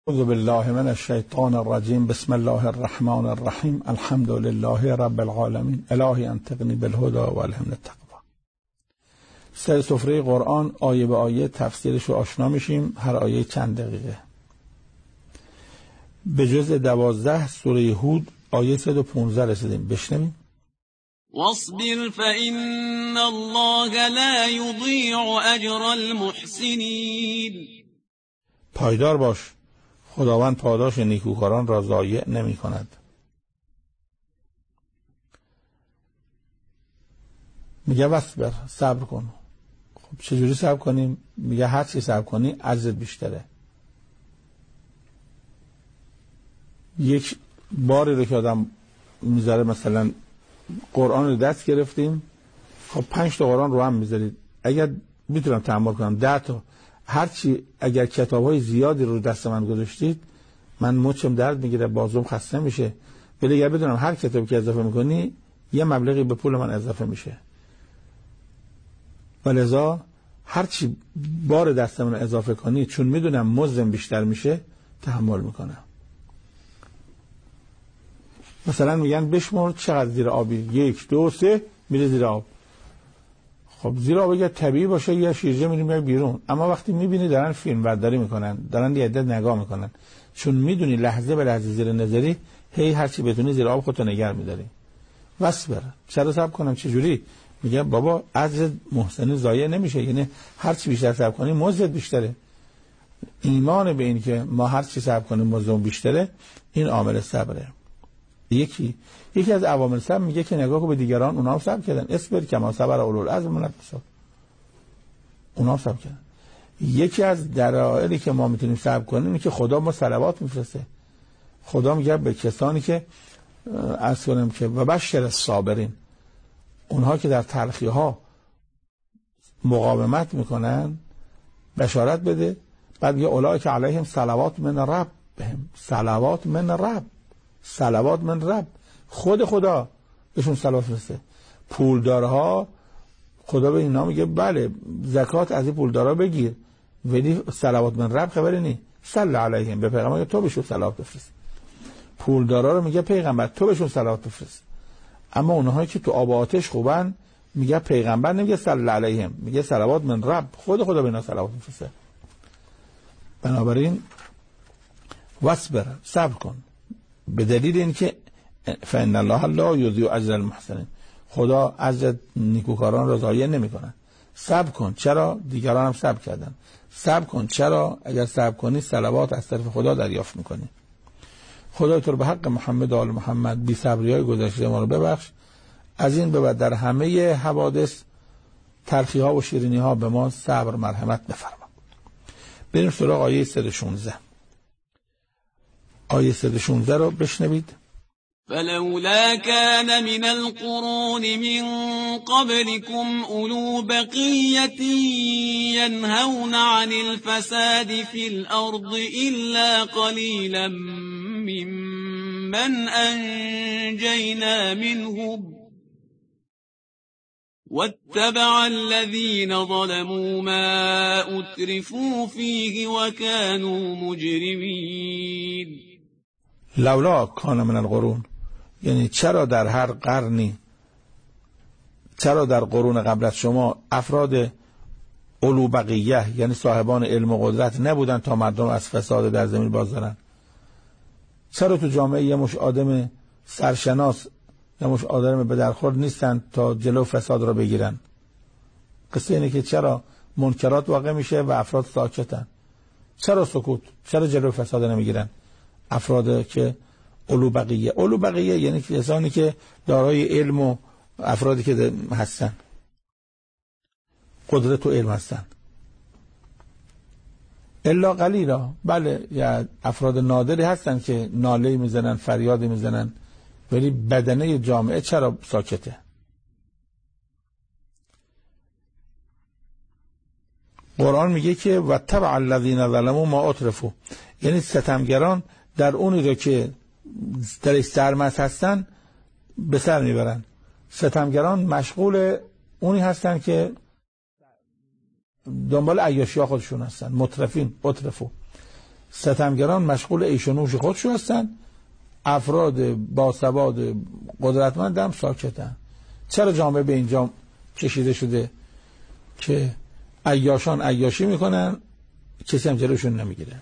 اعوذ بالله من الشیطان الرجیم. بسم الله الرحمن الرحیم. الحمد لله رب العالمین. الهی انطقنی بالهدى و الهمنی التقوی. سر سفره قرآن آیه به آیه تفسیرش رو آشنا میشیم. هر آیه چند دقیقه. به جز 12 سوره هود آیه 115 رسیدیم. بشنویم. واصبر فإن الله لا يضيع أجر المحسنين. پایدار باش، خداوند پاداش نیکوکاران را ضایع نمی کند. میگه واصبر، صبر کن. خب چجوری صبر کنیم؟ میگه هر چی صبر کنی اجرت بیشتره. یک باری رو که آدم میذاره، مثلا قرآن رو دست گرفتیم، خب 5 تا قرآن رو هم میذارید، اگر میتونم تحمل کنم 10 تا، هرچی اگر کتاب‌های زیادی رو دست من گذاشتید، من مچم درد میگیره، بازوم خسته میشه، ولی اگر بدونم هر کتابی که اضافه میکنی یه مبلغی به پول من اضافه میشه، ولذا هرچی بار دست من اضافه کنی، چون میدونم مزدم بیشتر میشه، تحمل میکنم. مثلا میگن بشمر چقدر زیر آبی، 1 2 3 میره زیر آب. خب زیر آب اگه طبیعی باشه یا شیرجه میریم بیرون، اما وقتی میبینی دارن فیلم برداری میکنن، دارن یه عدد نگاه میکنن، چون میدونی لحظه به لحظه زیر نظری، هی هرچی بتونی زیر آب خودتو نگه میداری. واصبر، چرا صبر کنم؟ چه جوری؟ میگه بابا اجر محسن ضایع نمیشه، یعنی هرچی بیشتر صبر کنی مزد بیشتره. ایمان به این که ما هرچی صبر کنیم مزد بیشتره، این عامل صبره. یکی از عوامل صبر میگه که نگاه به دیگران، اونا هم صبر کردن. اصبر کما صبر اولو العزم من الرسل، اونا هم صبر کردن. یکی از دلایلی که ما میتونیم صبر کنیم اینه که خدا ما صلوات میفرسته. خدا میگه به کسانی که عرض کنیم که و بشر الصابرین، اونها که در تلخی ها مقاومت میکنن بشارت بده. بعد میگه اولئک علیهم صلوات من ربهم، صلوات من رب، خدا بهشون صلوات فرسته. پولدارها خدا به اینا میگه بله زکات از این پولدارا بگیر، ولی صلوات من رب خبری نی. صلی علیهم، به پیغمبر تو بهشون صلوات بفرست. پولدارا رو میگه پیغمبر تو بهشون صلوات بفرست. اما اونهایی که تو آب و آتش خوبن میگه پیغمبر نمیگه صلی علیهم، میگه صلوات من رب، خدا به اینا صلوات بفرسته. بنابراین واصبر، صبر کن، به دلیل اینکه فإن الله لا یضیع اجر المحسنین، خدا اجر نیکوکاران را ضایع نمی‌کند. صبر کن، چرا؟ دیگران هم صبر کردن. صبر کن، چرا؟ اگر صبر کنی صلوات از طرف خدا دریافت می‌کنی. خدای تو رو به حق محمد و آل محمد بی صبری‌های گذشته ما رو ببخش. از این به بعد در همه حوادث، تلخی‌ها و شیرینی‌ها به ما صبر مرحمت بفرما. بریم سراغ آیه 116. آیه 116 رو بشنوید. فلولا كان من القرون من قبلكم أولو بقية ينهون عن الفساد في الأرض إلا قليلا ممن أنجينا منهم واتبع الذين ظلموا ما أترفوا فيه وكانوا مجرمين. لولا کان من القرون، یعنی چرا در هر قرنی، چرا در قرون قبل از شما افراد اولو بقیه یعنی صاحبان علم و قدرت نبودن تا مردم از فساد در زمین باز دارن؟ چرا تو جامعه یه مش آدم سرشناس، یه مش آدم به درخورد نیستن تا جلو فساد را بگیرن؟ قصه اینه که چرا منکرات واقع میشه و افراد ساکتن؟ چرا سکوت؟ چرا جلو فساد نمیگیرن؟ افراد که اولو بقیه یعنی کسانی که دارای علم و افرادی که هستن، قدرت و علم هستن. الا قلیلا، بله یا افراد نادری هستن که ناله میزنن، فریاد میزنن، ولی بدنه جامعه چرا ساکته؟ قرآن میگه که واتبع الذین ظلموا ما اترفوا، یعنی ستمگران در اونی رو که در سرمست هستن به سر میبرن. ستمگران مشغول اونی هستن که دنبال عیاشی ها خودشون هستن. مترفین، اترفو، ستمگران مشغول عیش و نوش خودشو هستن، افراد باسواد قدرتمند هم ساکتن. چرا جامعه به اینجا کشیده شده که عیاشان عیاشی میکنن، کسی هم جلوشون نمیگیره؟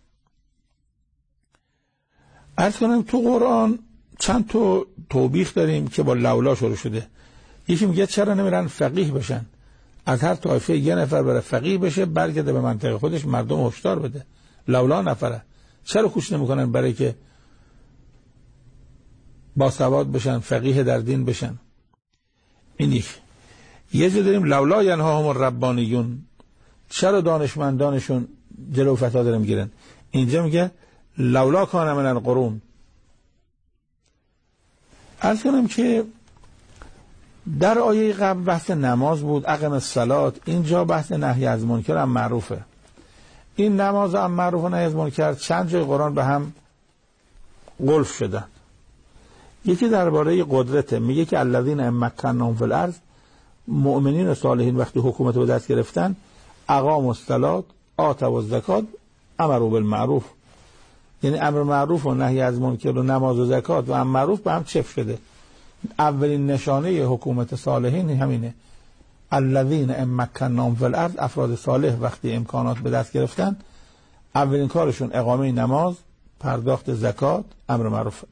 عرض کنم تو قرآن چند تا توبیخ داریم که با لولا شروع شده. یکی میگه چرا نمیرن فقیه بشن، از هر طایفه یه نفر بره فقیه بشه، برگرده به منطقه خودش، مردم هشدار بده. لولا نفره، چرا کوشش نمیکنن برای که باسواد بشن، فقیه در دین بشن؟ این یه جا داریم لولا ینهاهم الربانیون، چرا دانشمندانشون جلو فساد رو میگیرن؟ اینجا میگه لولا کان من القرون. عرض کنم که در آیه قبل بحث نماز بود، اقم الصلاة، اینجا بحث نهی از منکر هم معروفه. این نماز هم معروف و نهی از منکر چند جای قرآن به هم قلف شدن. یکی درباره قدرته، میگه که الذین مکناهم فی الارض، مؤمنین و صالحین وقتی حکومت رو دست گرفتن، اقاموا الصلاة آتوا الزکات امروا بالمعروف، یعنی امر معروف و نهی از منکر و نماز و زکات و امر معروف به هم چفت شده. اولین نشانه حکومت صالحین همینه، الذین مکناهم فی الارض، افراد صالح وقتی امکانات به دست گرفتن اولین کارشون اقامه نماز، پرداخت زکات، امر معروف.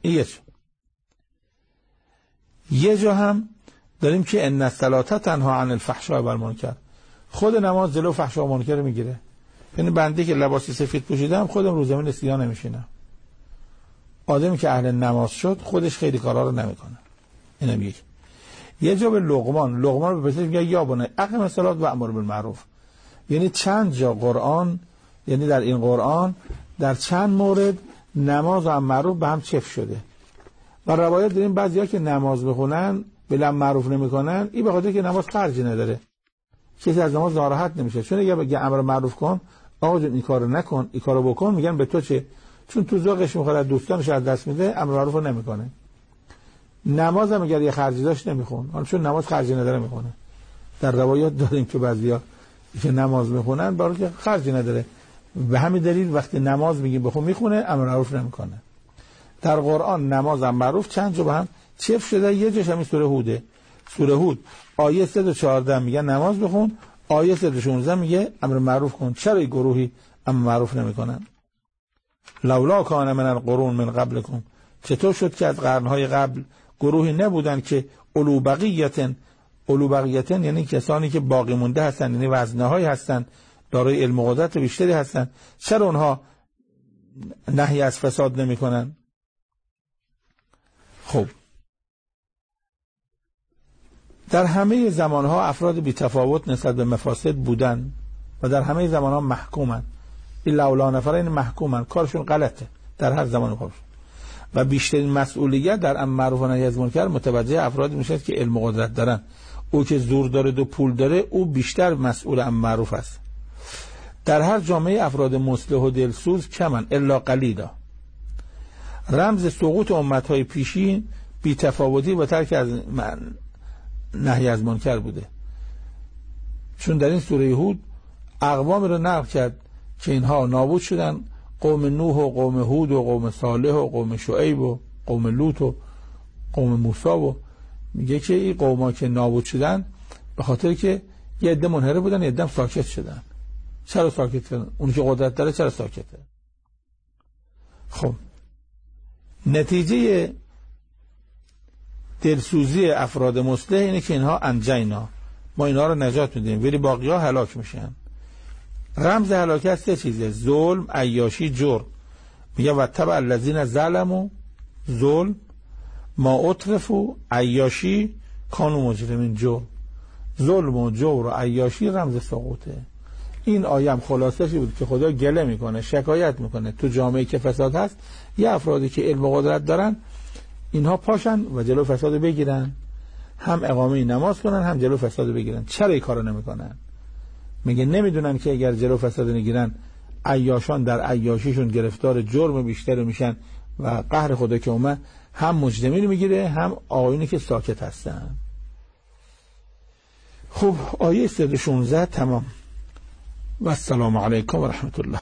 یه جا هم داریم که ان الصلاة تنها عن الفحشاء و المنکر، خود نماز جلو فحشا و منکر میگیره. یعنی بنده که لباس سفید پوشیدم خودم رو زمین سیاه نمیشینم، آدمی که اهل نماز شد خودش خیلی کارا رو نمیکنه. اینم یک. یه جا به لقمان به پسرش میگه یا بنی اقم الصلاة و امر بالمعروف. یعنی چند جا قرآن، یعنی در این قرآن در چند مورد نماز و امر معروف به هم چفت شده. و روایت داریم بعضیا که نماز بخونن بلند معروف نمیکنن، این به خاطر که نماز خرجی نداره، کسی از نماز ناراحت نمیشه. چون اگه بگه امر معروف کن، آقا جون این کارو نکن، این کارو بکن، میگن به تو چه؟ چون تو ذوقش میخوره، دوستانش از دست میده، امر معروف نمیکنه. نماز هم اگر یه خرجی داشت نمیخون، حالا چون نماز خرجی نداره میخونه. در روایات داریم که بعضیا که نماز میخونن برای که خرجی نداره، به همین دلیل وقتی نماز میگیم بخون میخونه، امر معروف نمیکنه. در قرآن نماز هم معروف چند جا به هم چفت شده. یه جاش همین سوره هوده، سوره هود آیه 114 میگه نماز بخون، آیه 116 میگه امر معروف کن. چرا این گروهی امر معروف نمیکنن؟ لولا کان من القرون من قبلکم، چطور شد که از قرنهای قبل گروهی نبودن که اولو بقیتن یعنی کسانی که باقی مونده هستن، یعنی وزنه‌هایی هستن، دارای علم و قدرت بیشتری هستن، چرا اونها نهی از فساد نمیکنن؟ خب در همه زمانها افراد بی تفاوت نسبت به مفاسد بودن و در همه زمانها محکومن. این لولا نفرین محکومن، کارشون غلطه در هر زمان خودشون، و بیشترین مسئولیت در امر معروف و نهی از منکر متوجه افرادی میشه که علم و قدرت دارن. او که زور داره و پول داره، او بیشتر مسئول امر معروف است. در هر جامعه افراد مصلح و دلسوز کمن الا قلیلا. رمز سقوط امت‌های پیشین بی‌تفاوتی و ترک از نهی از منکر بوده. چون در این سوره هود اقوامی رو نقل کرد که اینها نابود شدن، قوم نوح و قوم هود و قوم صالح و قوم شعیب و قوم لوط و قوم موسی، و میگه که این قوما که نابود شدن به خاطر که یه عده منحرف بودن، یه عده ساکت شدن. چرا ساکت شدن؟ اون که قدرت داره چرا ساکته؟ خب نتیجه دلسوزی افراد مصلح اینه که اینها انجینا، ما اینها رو نجات میدیم، ولی باقی ها هلاک میشن. رمز هلاکت سه چیزه: ظلم، عیاشی، جرم. میگه و تبع الذین ظلموا، ظلم، ما اترفوا، عیاشی، کانوا مجرمین، جرم. ظلم و جور و عیاشی رمز سقوطه. این آیه هم خلاصه‌ای بود که خدا گله میکنه، شکایت میکنه تو جامعه که فساد هست، یه افرادی که علم و قدرت دارن اینها پاشن و جلو فساد بگیرن، هم اقامه نماز کنن هم جلو فساد بگیرن. چرا این کارو نمیکنن؟ میگه نمیدونن که اگر جلو فساد نگیرن عیاشان در عیاشیشون گرفتار جرم بیشتر میشن و قهر خدا که اومد هم مجرمین میگیره هم آقایونی که ساکت هستن. خب آیه 116 تمام. و السلام علیکم و رحمت الله.